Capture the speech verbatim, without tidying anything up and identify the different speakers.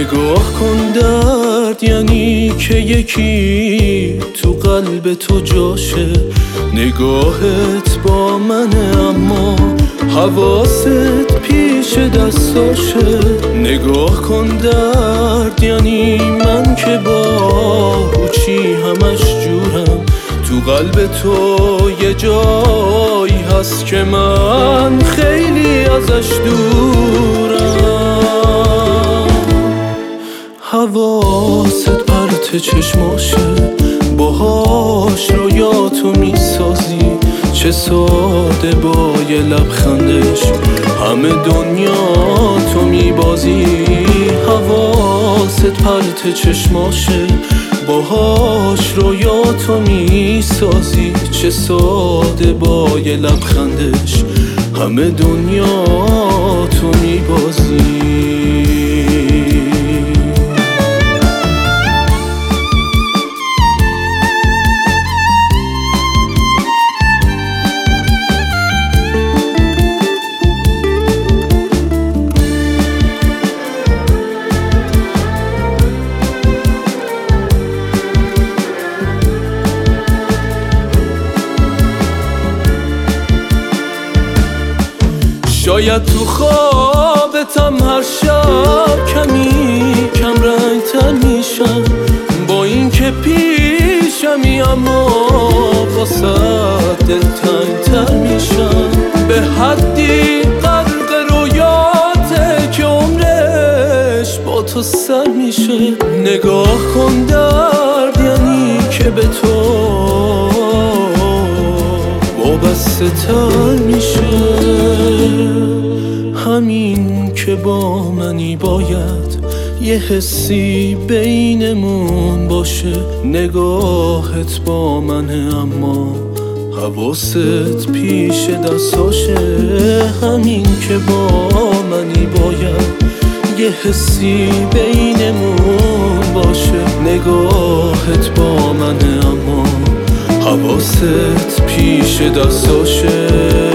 Speaker 1: نگاه کن درد یعنی که یکی تو قلب تو جاشه. نگاهت با منه اما حواست پیش دستاشه. نگاه کن درد یعنی من که با هوچی همش جورم. تو قلب تو یه جایی هست که من خیلی ازش دورم. حواست پرت چشماشه، باهاش رویاتو میسازی. چه ساده با یه لبخندش همه دنیا تو میبازی. حواست پرت چشماشه، باهاش رویاتو میسازی. چه ساده با یه لبخندش همه دنیا تو میبازی. شاید تو خوابتم هر شب کمی کم رنگ تر میشم. با این که پیشمی اما واسه دلتنگ تر میشم. به حدی غرق رویاته که عمرش با تو سر میشه. نگاه کن درد یعنی که به تو وابسته تر میشه. همین که با منی باید یه حسی بینمون باشه. نگاهت با منه اما حواست پیش دستاشه. همین که با منی باید یه حسی بینمون باشه. نگاهت با منه اما حواست پیش دستاشه.